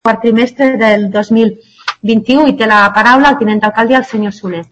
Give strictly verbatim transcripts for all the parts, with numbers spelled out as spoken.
quart trimestre del dos mil vint-i-u i té la paraula el tinent d'alcalde, el senyor Soler.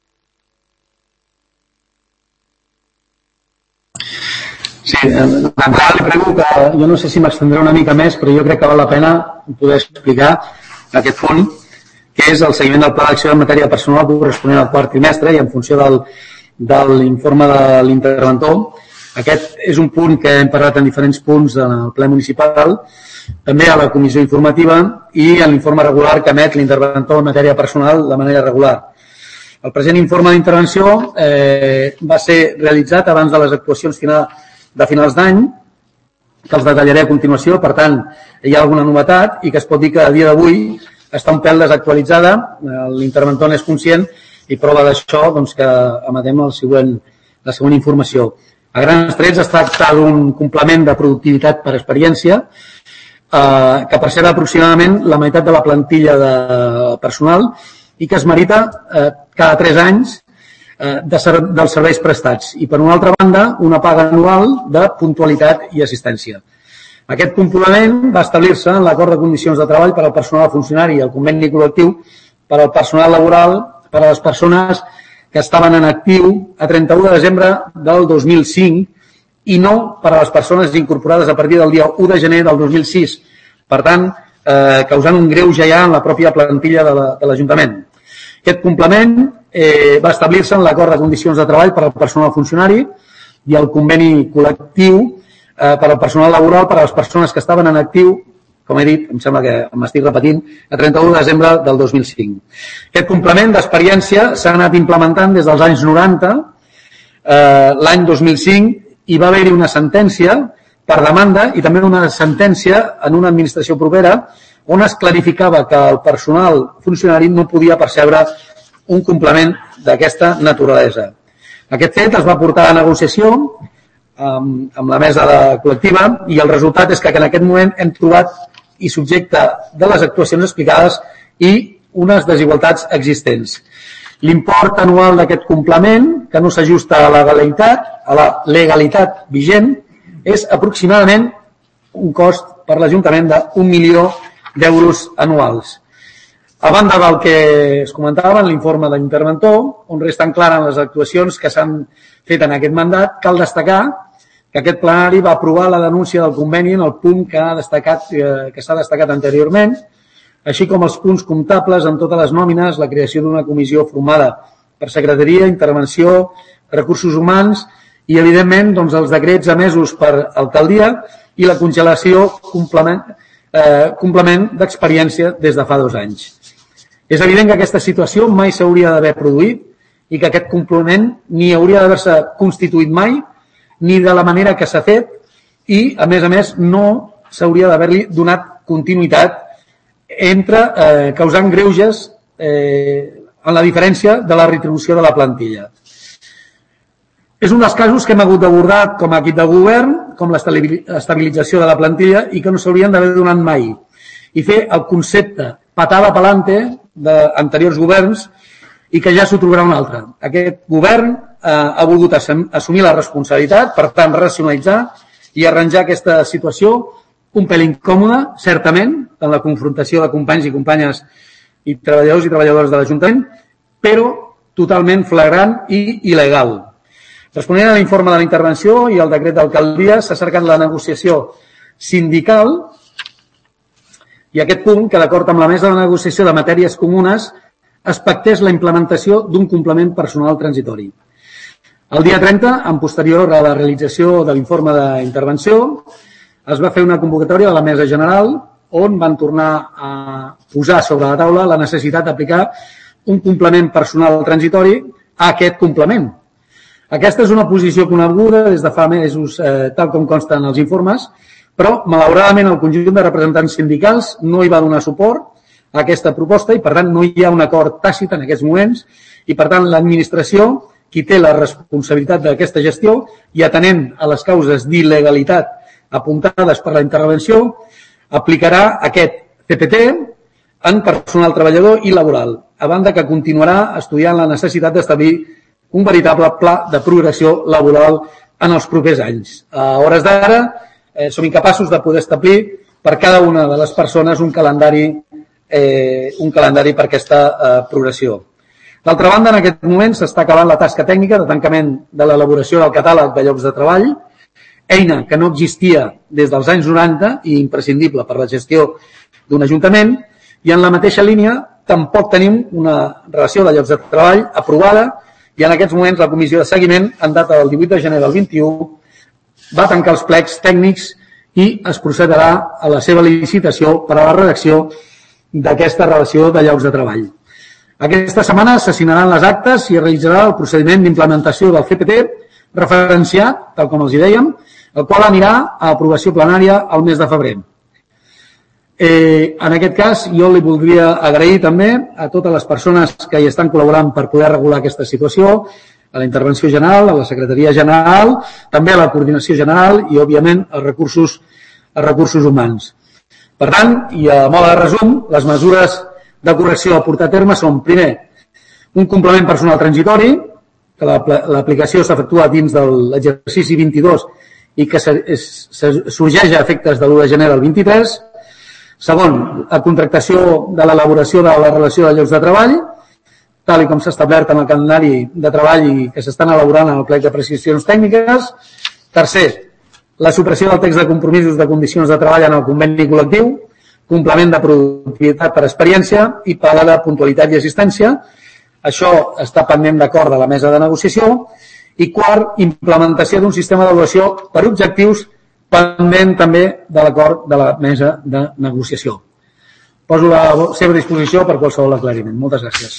Sí, d'entrada li prego que jo no sé si m'extendré una mica més, però jo crec que val la pena poder explicar aquest punt, que és el seguiment del pla d'acció en matèria personal corresponent al quart trimestre i en funció del, de l'informe de l'interventor. Aquest és un punt que hem parlat en diferents punts en el ple municipal, també a la comissió informativa i en l'informe regular que emet l'interventor en matèria personal de manera regular. El present informe d'intervenció eh, va ser realitzat abans de les actuacions finals de finals d'any, que els detallaré a continuació. Per tant, hi ha alguna novetat i que es pot dir que a dia d'avui està un pèl desactualitzada, l'interventor n'és conscient i prova d'això doncs, que emetem el següent, la següent informació. A grans trets es tracta d'un complement de productivitat per experiència eh, que perceba aproximadament la meitat de la plantilla de personal i que es merita eh, cada tres anys De ser, dels serveis prestats i, per una altra banda, una paga anual de puntualitat i assistència. Aquest complement va establir-se en l'acord de condicions de treball per al personal funcionari i el conveni col·lectiu per al personal laboral per a les persones que estaven en actiu a trenta-u de desembre del dos mil cinc i no per a les persones incorporades a partir del dia u de gener del dos mil sis. Per tant, eh, causant un greuge ja en la pròpia plantilla de l'Ajuntament. Aquest complement eh, va establir-se en l'acord de condicions de treball per al personal funcionari i el conveni col·lectiu eh, per al personal laboral per a les persones que estaven en actiu, com he dit, em sembla que m'estic repetint, a trenta-u de desembre del dos mil cinc. Aquest complement d'experiència s'ha anat implementant des dels anys noranta, eh, l'any dos mil cinc hi va haver-hi una sentència per demanda i també una sentència en una administració propera on es clarificava que el personal funcionari no podia percebre un complement d'aquesta naturalesa. Aquest fet es va portar a negociació amb, amb la mesa de col·lectiva i el resultat és que en aquest moment hem trobat i subjecte de les actuacions explicades i unes desigualtats existents. L'import anual d'aquest complement, que no s'ajusta a la legalitat, a la legalitat vigent, és aproximadament un cost per l'Ajuntament d'un milió d'euros anuals. A banda del que es comentava en l'informe de l'interventor, on resten clares les actuacions que s'han fet en aquest mandat, cal destacar que aquest plenari va aprovar la denúncia del conveni en el punt que ha destacat, que s'ha destacat anteriorment, així com els punts comptables en totes les nòmines, la creació d'una comissió formada per secretaria, intervenció, recursos humans i, evidentment, doncs, els decrets emesos per alcaldia i la congelació complement, eh, complement d'experiència des de fa dos anys. És evident que aquesta situació mai s'hauria d'haver produït i que aquest complement ni hauria d'haver-se constituït mai, ni de la manera que s'ha fet i, a més a més, no s'hauria d'haver-li donat continuïtat entre eh, causant greuges eh, en la diferència de la retribució de la plantilla. És un dels casos que hem hagut d'abordar com a equip de govern, com l'estabilització de la plantilla i que no s'haurien d'haver donat mai. I fer el concepte patada pa'lante d'anteriors governs i que ja s'ho trobarà un altre. Aquest govern eh, ha volgut assumir la responsabilitat, per tant, racionalitzar i arranjar aquesta situació un pèl incòmode, certament, en la confrontació de companys i companyes i treballadors i treballadores de l'Ajuntament, però totalment flagrant i il·legal. Responent a l'informe de la intervenció i al decret d'alcaldia, s'ha cercat la negociació sindical i aquest punt que, d'acord amb la mesa de negociació de matèries comunes, es pactés la implementació d'un complement personal transitori. El dia trenta, en posterior a la realització de l'informe d'intervenció, es va fer una convocatòria de la Mesa General on van tornar a posar sobre la taula la necessitat d'aplicar un complement personal transitori a aquest complement. Aquesta és una posició coneguda des de fa mesos, eh, tal com consta en els informes, però, malauradament, el conjunt de representants sindicals no hi va donar suport a aquesta proposta i, per tant, no hi ha un acord tàcit en aquests moments i, per tant, l'administració, qui té la responsabilitat d'aquesta gestió i atenent a les causes d'il·legalitat apuntades per la intervenció, aplicarà aquest C P T en personal treballador i laboral, a banda que continuarà estudiant la necessitat d'establir un veritable pla de progressió laboral en els propers anys. A hores d'ara, eh, som incapaços de poder establir per cada una de les persones un calendari, eh, un calendari per aquesta eh, progressió. D'altra banda, en aquest moment s'està acabant la tasca tècnica de tancament de l'elaboració del catàleg de llocs de treball, eina que no existia des dels anys noranta i imprescindible per la gestió d'un ajuntament, i en la mateixa línia tampoc tenim una relació de llocs de treball aprovada i en aquests moments la comissió de seguiment, en data del divuit de gener del vint-i-u, va tancar els plecs tècnics i es procederà a la seva licitació per a la redacció d'aquesta relació de llocs de treball. Aquesta setmana s'assignaran les actes i es realitzarà el procediment d'implementació del C P T referenciat, tal com els hi dèiem, el qual anirà a aprovació plenària al mes de febrer. Eh, en aquest cas, jo li voldria agrair també a totes les persones que hi estan col·laborant per poder regular aquesta situació, a la intervenció general, a la secretaria general, també a la coordinació general i, òbviament, als recursos, als recursos humans. Per tant, i a mode de resum, les mesures de correcció a portar a terme són, primer, un complement personal transitori, que l'aplicació s'efectua dins de l'exercici vint-i-dos i que sorgeix a efectes de l'u de gener del vint-i-tres. Segon, la contractació de l'elaboració de la relació de llocs de treball, tal com s'ha establert en el calendari de treball i que s'estan elaborant en el plec de prescripcions tècniques. Tercer, la supressió del text de compromisos de condicions de treball en el conveni col·lectiu, complement de productivitat per experiència i paga de puntualitat i assistència. Això està pendent d'acord de la mesa de negociació. I quart, implementació d'un sistema d'avaluació per objectius pendent també de l'acord de la mesa de negociació. Poso a la seva disposició per qualsevol aclariment. Moltes gràcies.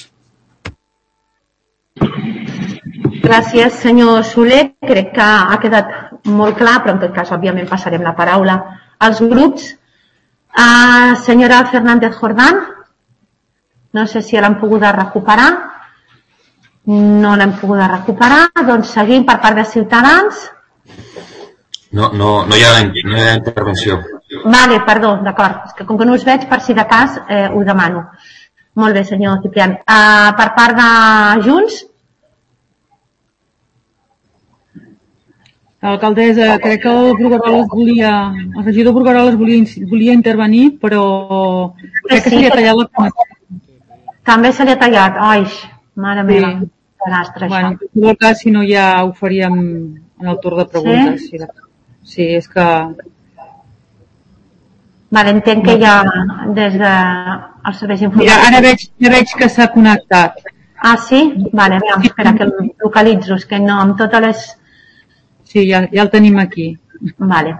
Gràcies, senyor Soler. Crec que ha quedat molt clar, però en tot cas, òbviament, passarem la paraula als grups. Uh, senyora Fernández Jordán, no sé si l'han pogut recuperar. No l'hem pogut recuperar. Doncs seguim per part de Ciutadans. No, no, no, hi ha, no hi ha intervenció. Vale, perdó, d'acord. És que com que no us veig, per si de cas, eh, ho demano. Molt bé, senyor Ciprián. Uh, per part de Junts? Alcaldessa, crec que el Brugueroles volia, el regidor Brugueroles volia, volia intervenir, però crec que se li ha tallat la connexió. També se li ha tallat, ai, mare meva, sí. Desastre, bueno, això. en qualsevol cas, si no ja ho faríem en el torn de preguntes. Sí? Sí, sí és que... Vale, entenc que ja des dels serveis informàtics... Mira, ara veig, ja veig que s'ha connectat. Ah, sí? Vale, veure, espera, que el localitzo, és que no, amb totes les... Sí, ja, ja el tenim aquí. Vale.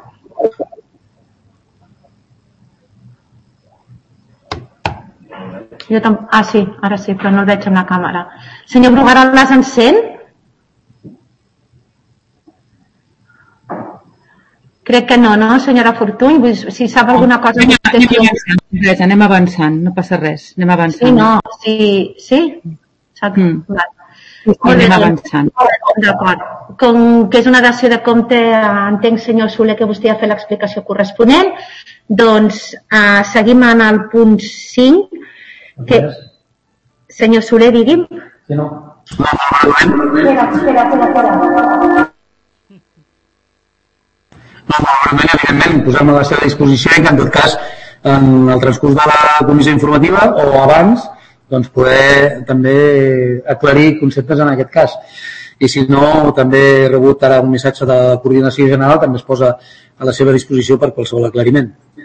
Jo tam... Ah, sí, ara sí, però no el veig amb la càmera. Senyor Brugueroles, ens sent? Crec que no, no, senyora Fortuny? Si sap alguna cosa... Anem, anem, avançant, anem avançant, no passa res, anem avançant. Sí, no, sí, sí? Sap? Mm. Vale. Sí, anem avançant. D'acord. Com que és una dació de compte, entenc, senyor Soler, que vostè ha fet l'explicació corresponent, doncs eh, seguim en el punt cinc, que... Senyor Soler, digui'm. Sí, no. Espera, espera, espera. No, malauradament, evidentment, posem a la seva disposició i que, en tot cas, en el transcurs de la comissió informativa o abans, doncs poder també aclarir conceptes en aquest cas. I si no, també he rebut ara un missatge de coordinació general, també es posa a la seva disposició per qualsevol aclariment.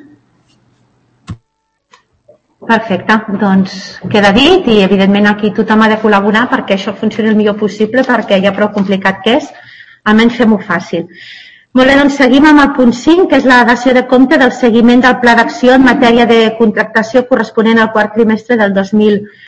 Perfecte, doncs queda dit i evidentment aquí tothom ha de col·laborar perquè això funcioni el millor possible, perquè ja prou complicat que és, almenys fem-ho fàcil. Molt bé, doncs seguim amb el punt cinc, que és la dació de compte del seguiment del pla d'acció en matèria de contractació corresponent al quart trimestre del dos mil